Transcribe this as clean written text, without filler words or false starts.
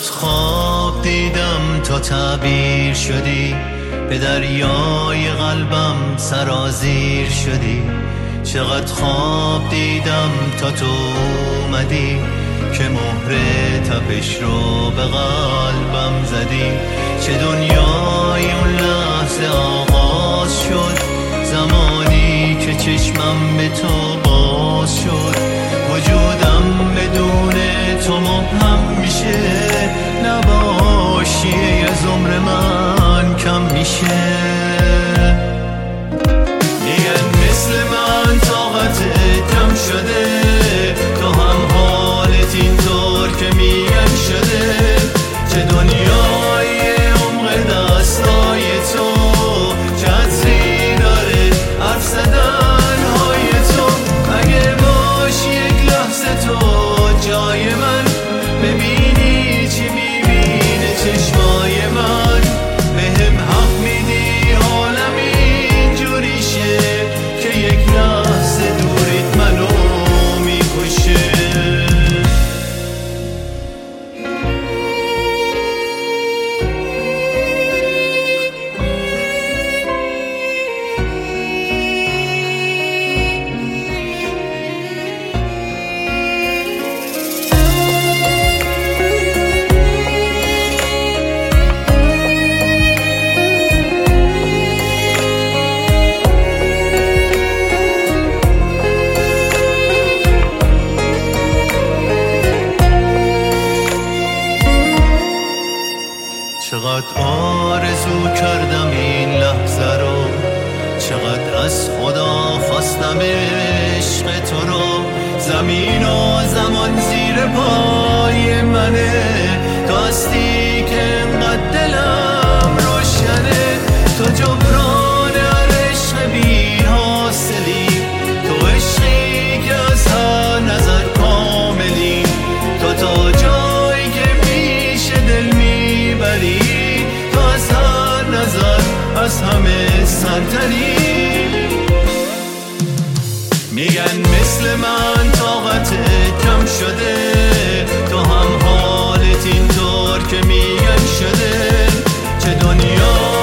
چقدر خواب دیدم تا تعبیر شدی، به دریای قلبم سرازیر شدی. چقدر خواب دیدم تا تو اومدی، که مهر تپش رو به قلبم زدی. چه دنیای اون لحظه آغاز شد، زمانی که چشمم به تو باز شد. وجودم بدون تو مبهم میشه، نباشی از عمر من کم میشه. میگن مثل من طاقتت کم شده، تو هم حالت اینطور که میگن شده. چه دنیای عمق دستای تو، چه عطری داره حرف زدن های تو. اگه باشی یک لحظه تو جای من، ببینی چی میبینه چشمای من. بهم حق میدی حالم اینجوری شه، که یک لحظه دوریت منو میکشه. چقدر آرزو کردم این لحظه رو، چقدر از خدا خواستم عشق تو رو. زمین و زمان زیر پای منه، تو هستی که انقدر دلم روشنه. تو جبران هر عشق بی حاصلی، تو عشقی که از هر نظر کاملی. تو تا جایی که میشه دل میبری، تو از هر نظر از همه سرتری. میگن مثل من طاقتت کم شده، تو هم حالت اینطور که میگن شده. چه دنیا